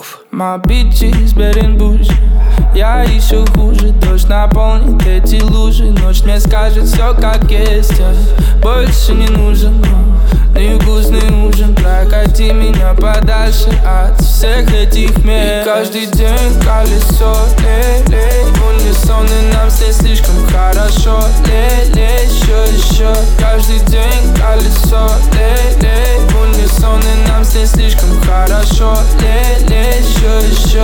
Летов. My bitches берем бужи. Я еще хуже. Дождь наполнит эти лужи. Ночь мне скажет все как есть. Я больше не нужен. Невкусный ужин. Прокати меня подальше от всех этих мест. И каждый день колесо. Лей-лей в унисон. И нам с ней слишком хорошо. Лей-лей еще. Каждый день колесо. Лей-лей в унисон. И нам с ней слишком хорошо. Лей-лей еще.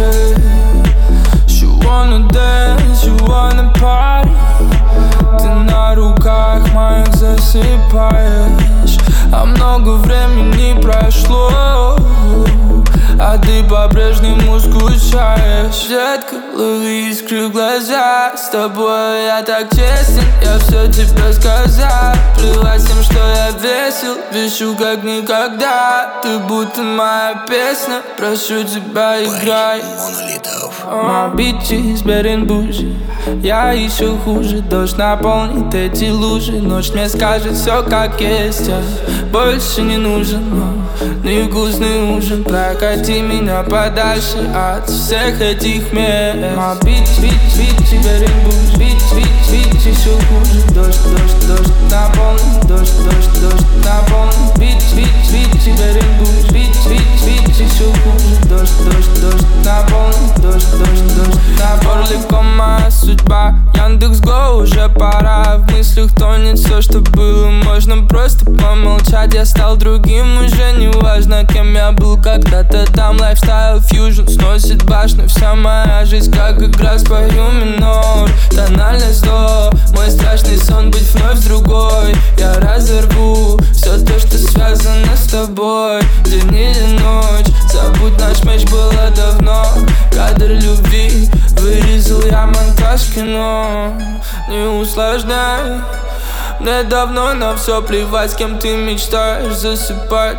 You wanna dance, you wanna party. Ты на руках моих засыпаешь. А много времени прошло, а ты по-прежнему скучаешь. Детка, лови искры в глаза. С тобой я так честен, я все тебе сказал. Плевать с тем, что я весел, вешу как никогда. Ты будто моя песня, прошу тебя, играй. My bitches берем бужи. Я еще хуже. Дождь наполнит эти лужи. Ночь мне скажет все как есть. Я больше не нужен. Невкусный ужин. Прокати меня подальше от всех этих мест. My bitch берем бужи. Bitch еще хуже. Дождь наполнит. Дождь наполнит. Bitch берем бужи. Bitch еще хуже. Дождь наполнит. Дождь на горле кома судьба. Яндекс.Го уже пора. В мыслях тонет все, что было. Можно просто помолчать. Я стал другим, уже не важно, кем я был когда-то там. Лайфстайл фьюжн сносит башню. Вся моя жизнь как игра, спою минор. Тональность до. Мой страшный сон быть вновь другой. Я разорву все то, что связано с тобой. День или ночь, забудь, наш матч было давно. Кадр любви, вырезал я монтаж кино. Не усложняй, мне давно на все плевать, с кем ты мечтаешь засыпать.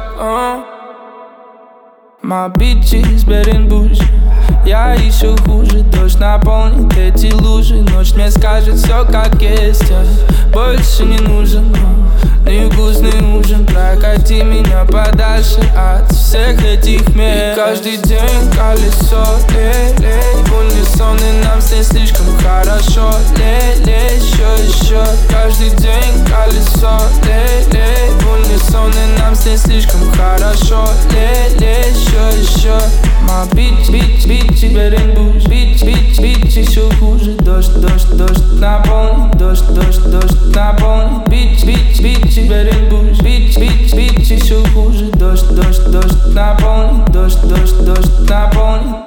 My bitches берем бужи. Я еще хуже. Дождь наполнит эти лужи. Ночь мне скажет все как есть. Я больше не нужен. Невкусный ужин. Прокати меня подальше от всех этих мест. И каждый день колесо. Лей-лей в унисон. И нам с ней слишком хорошо. Лей-лей еще. Каждый день колесо. Лей-лей в унисон. И нам с ней слишком хорошо. Лей-лей еще. My bitch берем бужи. Bitch еще хуже. Дождь наполнит. Дождь наполнит. Bitch берем бужи. Bitch еще хуже. Дождь наполнит. Дождь наполнит.